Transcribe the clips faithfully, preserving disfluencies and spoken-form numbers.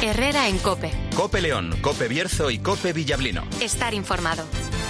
Herrera en COPE. COPE León, COPE Bierzo y COPE Villablino. Estar informado.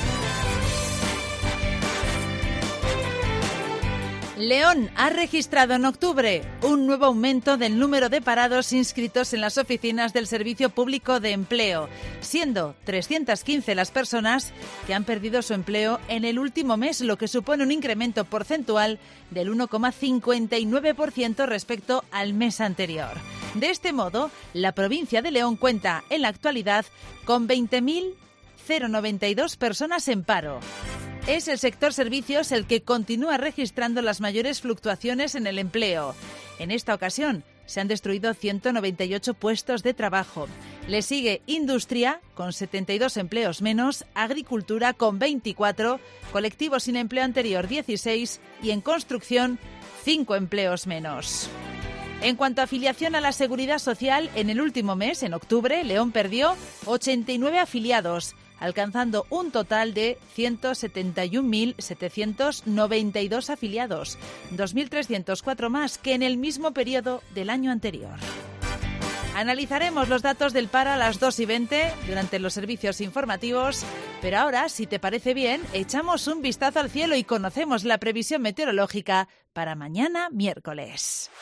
León ha registrado en octubre un nuevo aumento del número de parados inscritos en las oficinas del Servicio Público de Empleo, siendo trescientas quince las personas que han perdido su empleo en el último mes, lo que supone un incremento porcentual del uno coma cincuenta y nueve por ciento respecto al mes anterior. De este modo, la provincia de León cuenta en la actualidad con veinte mil noventa y dos personas en paro. Es el sector servicios el que continúa registrando las mayores fluctuaciones en el empleo. En esta ocasión se han destruido ciento noventa y ocho puestos de trabajo. Le sigue industria, con setenta y dos empleos menos, agricultura, con veinticuatro, colectivos sin empleo anterior, dieciséis, y en construcción, cinco empleos menos. En cuanto a afiliación a la Seguridad Social, en el último mes, en octubre, León perdió ochenta y nueve afiliados, alcanzando un total de ciento setenta y un mil setecientos noventa y dos afiliados, dos mil trescientos cuatro más que en el mismo periodo del año anterior. Analizaremos los datos del paro a las dos y veinte durante los servicios informativos, pero ahora, si te parece bien, echamos un vistazo al cielo y conocemos la previsión meteorológica para mañana miércoles.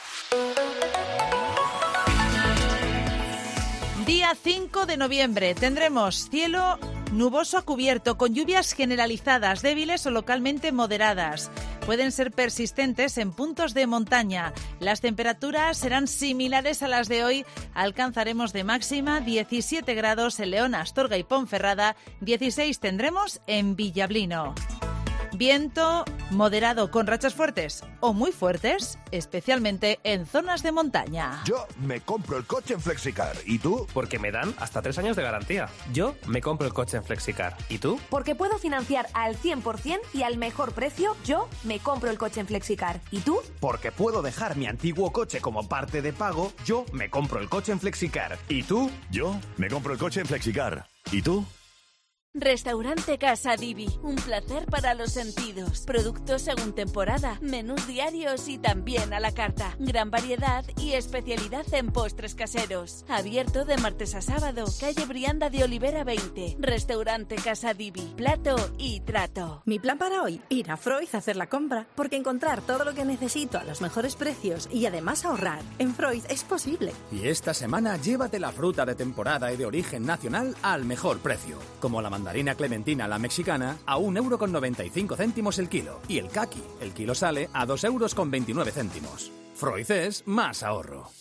Día cinco de noviembre tendremos cielo nuboso a cubierto con lluvias generalizadas, débiles o localmente moderadas. Pueden ser persistentes en puntos de montaña. Las temperaturas serán similares a las de hoy. Alcanzaremos de máxima diecisiete grados en León, Astorga y Ponferrada. dieciséis tendremos en Villablino. Viento moderado con rachas fuertes o muy fuertes, especialmente en zonas de montaña. Yo me compro el coche en Flexicar. ¿Y tú? Porque me dan hasta tres años de garantía. Yo me compro el coche en Flexicar. ¿Y tú? Porque puedo financiar al cien por ciento y al mejor precio. Yo me compro el coche en Flexicar. ¿Y tú? Porque puedo dejar mi antiguo coche como parte de pago. Yo me compro el coche en Flexicar. ¿Y tú? Yo me compro el coche en Flexicar. ¿Y tú? Restaurante Casa Divi, un placer para los sentidos. Productos según temporada, menús diarios y también a la carta. Gran variedad y especialidad en postres caseros. Abierto de martes a sábado, calle Brianda de Olivera veinte. Restaurante Casa Divi, plato y trato. Mi plan para hoy, ir a Freud a hacer la compra, porque encontrar todo lo que necesito a los mejores precios y además ahorrar en Freud es posible. Y esta semana llévate la fruta de temporada y de origen nacional al mejor precio, como la mandarina clementina la mexicana a un euro con noventa y cinco céntimos el kilo y el caqui, el kilo sale a dos euros con veintinueve céntimos. Freud es más ahorro.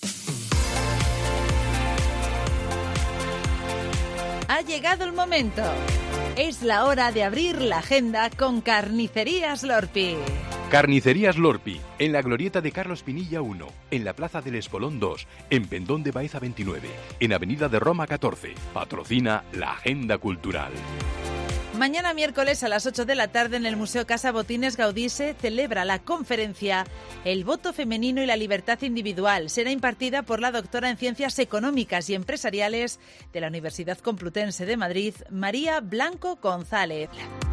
Ha llegado el momento. Es la hora de abrir la agenda con Carnicerías Lorpi. Carnicerías Lorpi, en la glorieta de Carlos Pinilla uno, en la Plaza del Espolón dos, en Pendón de Baeza veintinueve, en Avenida de Roma catorce. Patrocina la Agenda Cultural. Mañana miércoles a las ocho de la tarde en el Museo Casa Botines Gaudí se celebra la conferencia El voto femenino y la libertad individual. Será impartida por la doctora en Ciencias Económicas y Empresariales de la Universidad Complutense de Madrid, María Blanco González.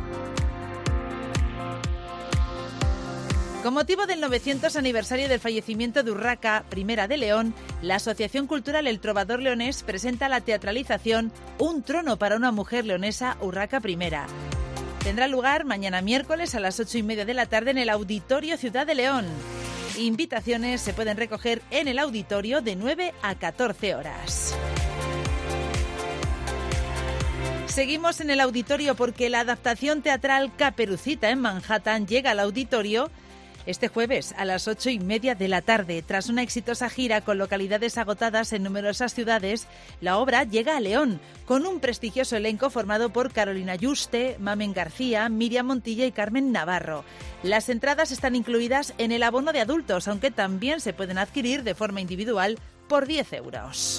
Con motivo del novecientos aniversario del fallecimiento de Urraca I de León, la Asociación Cultural El Trovador Leonés presenta la teatralización Un trono para una mujer leonesa, Urraca I. Tendrá lugar mañana miércoles a las ocho y media de la tarde en el Auditorio Ciudad de León. Invitaciones se pueden recoger en el auditorio de nueve a catorce horas. Seguimos en el auditorio porque la adaptación teatral Caperucita en Manhattan llega al auditorio este jueves a las ocho y media de la tarde. Tras una exitosa gira con localidades agotadas en numerosas ciudades, la obra llega a León, con un prestigioso elenco formado por Carolina Yuste, Mamen García, Miriam Montilla y Carmen Navarro. Las entradas están incluidas en el abono de adultos, aunque también se pueden adquirir de forma individual por diez euros.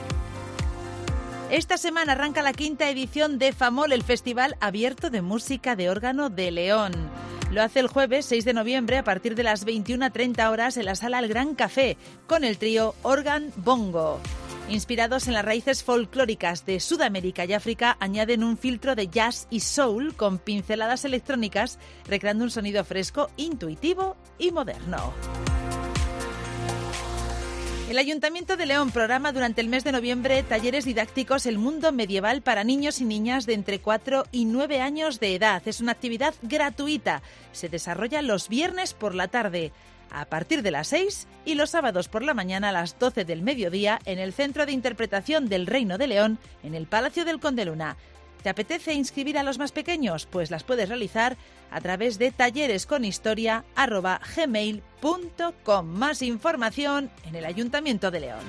Esta semana arranca la quinta edición de FAMOL, el Festival Abierto de Música de Órgano de León. Lo hace el jueves seis de noviembre a partir de las veintiuna treinta horas en la Sala El Gran Café con el trío Organ Bongo. Inspirados en las raíces folclóricas de Sudamérica y África, añaden un filtro de jazz y soul con pinceladas electrónicas, recreando un sonido fresco, intuitivo y moderno. El Ayuntamiento de León programa durante el mes de noviembre talleres didácticos El Mundo Medieval para niños y niñas de entre cuatro y nueve años de edad. Es una actividad gratuita. Se desarrolla los viernes por la tarde a partir de las seis y los sábados por la mañana a las doce del mediodía en el Centro de Interpretación del Reino de León, en el Palacio del Conde Luna. ¿Te apetece inscribir a los más pequeños? Pues las puedes realizar a través de talleresconhistoria arroba gmail punto com. Más información en el Ayuntamiento de León.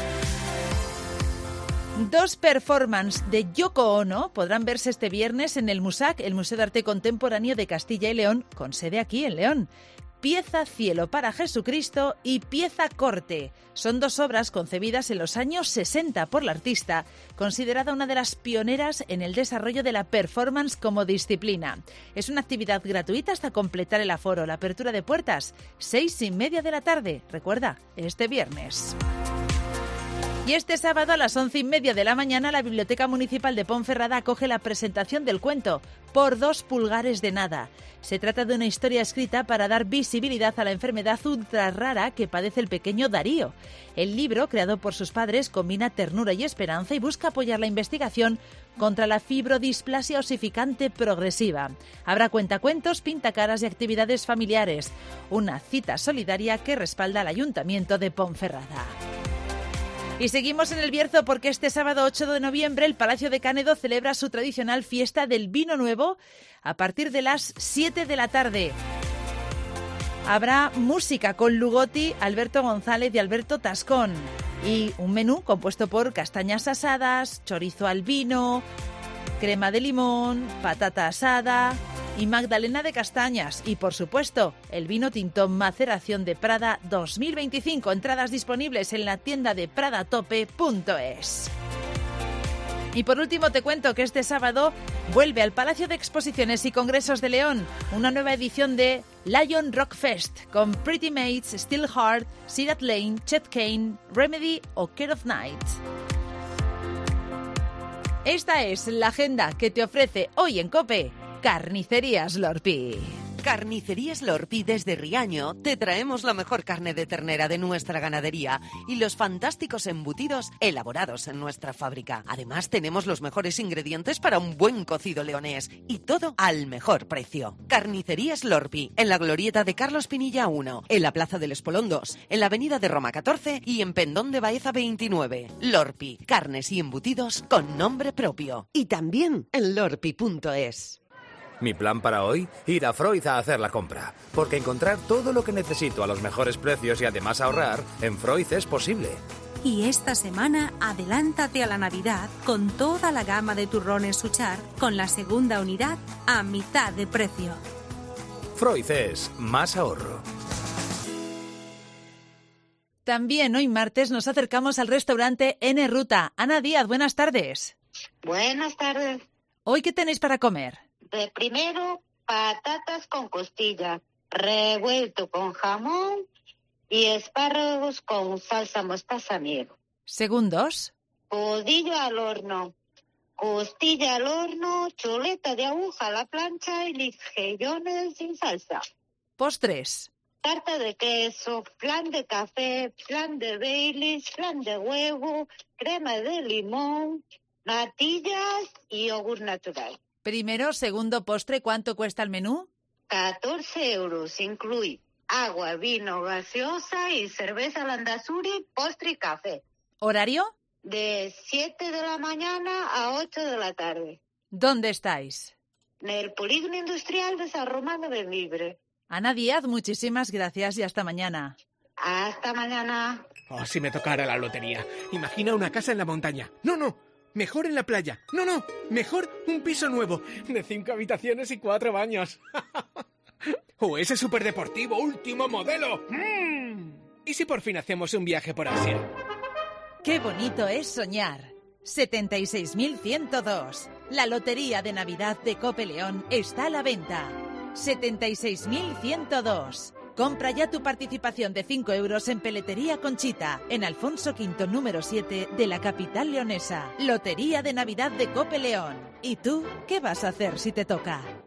Dos performances de Yoko Ono podrán verse este viernes en el MUSAC, el Museo de Arte Contemporáneo de Castilla y León, con sede aquí en León. Pieza Cielo para Jesucristo y Pieza Corte. Son dos obras concebidas en los años sesenta por la artista, considerada una de las pioneras en el desarrollo de la performance como disciplina. Es una actividad gratuita hasta completar el aforo. La apertura de puertas, seis y media de la tarde. Recuerda, este viernes. Y este sábado a las once y media de la mañana la Biblioteca Municipal de Ponferrada acoge la presentación del cuento Por dos pulgares de nada. Se trata de una historia escrita para dar visibilidad a la enfermedad ultra rara que padece el pequeño Darío. El libro, creado por sus padres, combina ternura y esperanza y busca apoyar la investigación contra la fibrodisplasia osificante progresiva. Habrá cuentacuentos, pintacaras y actividades familiares. Una cita solidaria que respalda al Ayuntamiento de Ponferrada. Y seguimos en el Bierzo porque este sábado ocho de noviembre el Palacio de Canedo celebra su tradicional fiesta del vino nuevo a partir de las siete de la tarde. Habrá música con Lugotti, Alberto González y Alberto Tascón y un menú compuesto por castañas asadas, chorizo al vino, crema de limón, patata asada y magdalena de castañas y, por supuesto, el vino tinto Maceración de Prada dos mil veinticinco. Entradas disponibles en la tienda de pradatope punto es. Y por último te cuento que este sábado vuelve al Palacio de Exposiciones y Congresos de León una nueva edición de Lion Rock Fest con Pretty Mates, Still Hard, Sidat Lane, Chet Kane, Remedy o Care of Night. Esta es la agenda que te ofrece hoy en COPE Carnicerías Lorpi. Carnicerías Lorpi desde Riaño te traemos la mejor carne de ternera de nuestra ganadería y los fantásticos embutidos elaborados en nuestra fábrica. Además tenemos los mejores ingredientes para un buen cocido leonés y todo al mejor precio. Carnicerías Lorpi en la glorieta de Carlos Pinilla uno, en la Plaza del Espolón dos, en la Avenida de Roma catorce y en Pendón de Baeza veintinueve. Lorpi, carnes y embutidos con nombre propio. Y también en lorpi punto es. Mi plan para hoy, ir a Freud a hacer la compra, porque encontrar todo lo que necesito a los mejores precios y además ahorrar, en Freud es posible. Y esta semana, adelántate a la Navidad con toda la gama de turrones Suchar, con la segunda unidad a mitad de precio. Freud es más ahorro. También hoy martes nos acercamos al restaurante N Ruta. Ana Díaz, buenas tardes. Buenas tardes. ¿Hoy qué tenéis para comer? De primero, patatas con costilla, revuelto con jamón y espárragos con salsa mostaza miel. Segundos. Codillo al horno, costilla al horno, chuleta de aguja a la plancha y mejillones sin salsa. Postres. Tarta de queso, flan de café, flan de Baileys, flan de huevo, crema de limón, natillas y yogur natural. Primero, segundo, postre, ¿cuánto cuesta el menú? catorce euros, incluye agua, vino, gaseosa y cerveza Landazuri, postre y café. ¿Horario? De siete de la mañana a ocho de la tarde. ¿Dónde estáis? En el Polígono Industrial de San Romano de Libre. Ana Díaz, muchísimas gracias y hasta mañana. Hasta mañana. Oh, si me tocara la lotería. Imagina una casa en la montaña. No, no. Mejor en la playa. No, no. Mejor un piso nuevo. De cinco habitaciones y cuatro baños. O ese superdeportivo último modelo. ¡Mm! ¿Y si por fin hacemos un viaje por Asia? ¡Qué bonito es soñar! setenta y seis mil ciento dos. La lotería de Navidad de Cope León está a la venta. setenta y seis mil ciento dos. Compra ya tu participación de cinco euros en Peletería Conchita, en Alfonso Quinto número siete de la capital leonesa. Lotería de Navidad de Cope León. ¿Y tú qué vas a hacer si te toca?